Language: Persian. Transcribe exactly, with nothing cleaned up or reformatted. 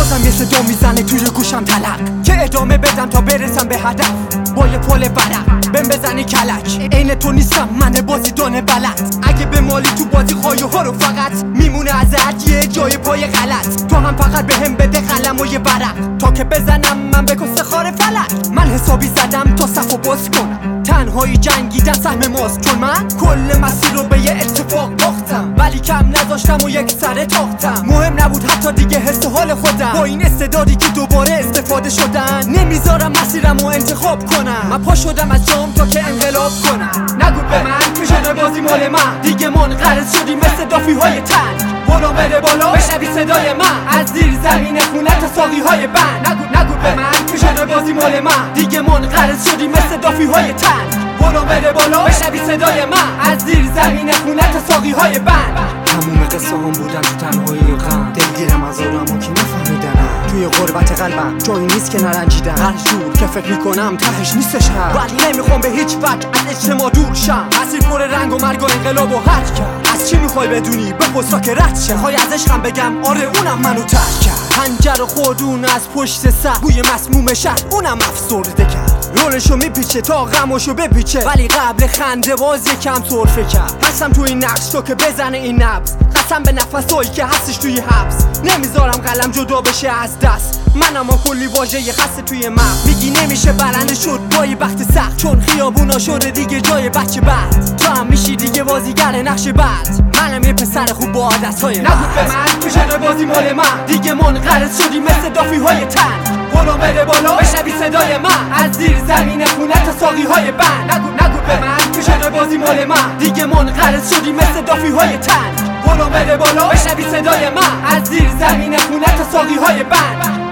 بازم یه صدا میزنه توی گوشم تلق که ادامه بدم تا برسم به هدف. با یه پل برق بهم بزنی کلک، عین تو نیستم من بازیدان بلد. اگه به مالی تو بازی خواهی ها رو فقط میمونه ازت یه جای پای غلط. تو هم فقط بهم بده قلم و یه ورق تا که بزنم من به کست خار فلک. من حسابی زدم تا صفو باز کنم، تنهایی جنگیدن سهم ماست، چون من کل مسیر رو به یه اتفاق باختم ولی کم نذاشتم و یک سر تاختم. مهم نبود حتی دیگه حس حال خودم با این استعدادی که دوباره استفاده شدن. نمیذارم مسیرم رو انتخاب کنم، من پا شدم از جام تا که انقلاب کنم. نگو به من که شده بازی مال من، دیگه منقرض شدی مثل دافی های تنگ. بالا بره بالا بشنوی صدای من از زیر زمین خونه تا ساقی های بند. نگو نگو به من که شده بازی مال من، دیگه منقرض شدی مثل دافی های تنگ. بالا بره بالا بشنوی صدای من از زیر زمین خونه تا ساقی های بند. تموم قصه هم بودم تو تنهایی و غم، دلگیرم از آدما که نفهمیدنم توی غربت قلبم جایی نیست که نرنجیدم. هر جور که فکر میکنم تهش نیستش هم، ولی نمیخوام به هیچ وجه از اجتماع دور شم. مسیر پر رنگ و مرگ و انقلاب و حرکت. از چی میخوای بدونی بپرسا که رد شم. میخوای از عشقم بگم آره اونم منو ترک کرد. پنجره خودون از پشت سر بوی مسموم شهر اونم افسرده کرد. رولشو میپیچه تا غمشو بپیچه، ولی قبل خنده باز یکم سرفه کرد. هستم توی این نقش تو که بزنه این نبض، قسم به نفسایی که هستش توی حبس. نمیذارم قلم جدا بشه از دست، منم با کلی واژه خسته توی مغز. میگی نمیشه برنده شد با یه بخت سخت، چون خیابونا شده دیگه جای بچه بعد. تو هم میشی دیگه بازیگر نقش بعد، منم یه پسر خوب با عادتهای بد. نگو به من که شده بازی مال من، دیگه منقرض شدی مثل دافی های تنگ. بالا بره بالا بشنوی صدای من از زیر زمین خونه تا ساقی های بند. نگو نگو به من که شده بازی مال من، دیگه منقرض شدی مثل دافی های تنگ. بالا بره بالا بشنوی صدای من از زیر زمین خونه تا ساقی های بند.